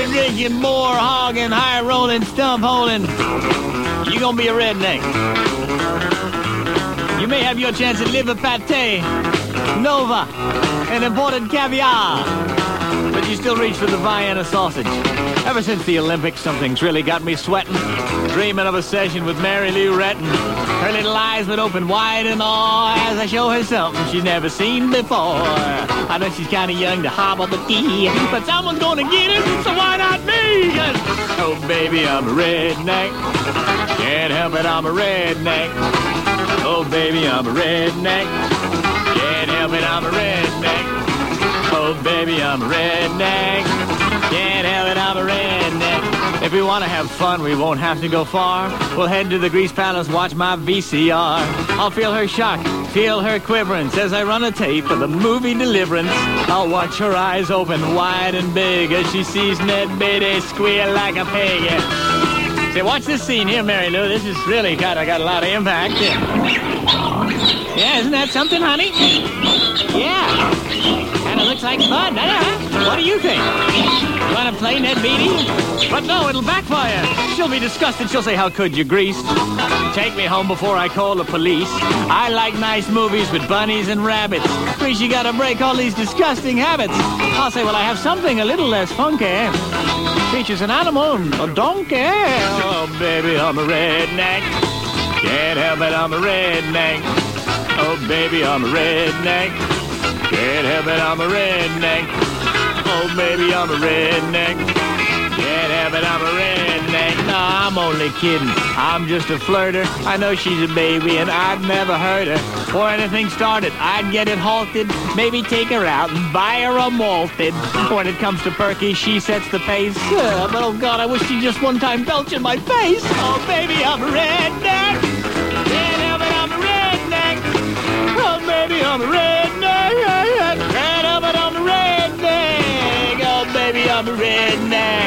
beer drinking, boar hogging, high rolling, stump holding, you're gonna be a redneck. You may have your chance at liver pate, Nova, and imported caviar, but you still reach for the Vienna sausage. Ever since the Olympics, something's really got me sweating. Dreaming of a session with Mary Lou Retton. Her little eyes would open wide in awe as I show her something she's never seen before. I know she's kind of young to hobble the key, but someone's gonna get it, so why not me? 'Cause, oh, baby, I'm a redneck. Can't help it, I'm a redneck. Oh, baby, I'm a redneck. Can't help it, I'm a redneck. Oh, baby, I'm a redneck. Can't help it, I'm a redneck. If we want to have fun, we won't have to go far. We'll head to the Grease Palace, watch my VCR. I'll feel her shock, feel her quiverance as I run a tape of the movie Deliverance. I'll watch her eyes open wide and big as she sees Ned Beatty squeal like a pig. Say, watch this scene here, Mary Lou. This is really got a lot of impact. Yeah, isn't that something, honey? Yeah. Kind of looks like fun. What do you think? You want to play Ned Beatty? But no, it'll backfire. She'll be disgusted. She'll say, how could you, Grease? Take me home before I call the police. I like nice movies with bunnies and rabbits. Grease, you gotta break all these disgusting habits. I'll say, well, I have something a little less funky. Features an animal, a donkey. Oh, baby, I'm a redneck. Can't help it, I'm a redneck. Oh, baby, I'm a redneck. Can't help it, I'm a redneck. Oh, baby, I'm a redneck. Can't help it, I'm a redneck. No, I'm only kidding. I'm just a flirter. I know she's a baby and I'd never hurt her. Before anything started, I'd get it halted. Maybe take her out and buy her a malted. When it comes to Perky, she sets the pace. But oh God, I wish she'd just one time belch in my face. Oh, baby, I'm a redneck. Can't help it, I'm a redneck. Oh, baby, I'm a redneck. Can't help it, I'm a redneck. Oh, baby, I'm a redneck.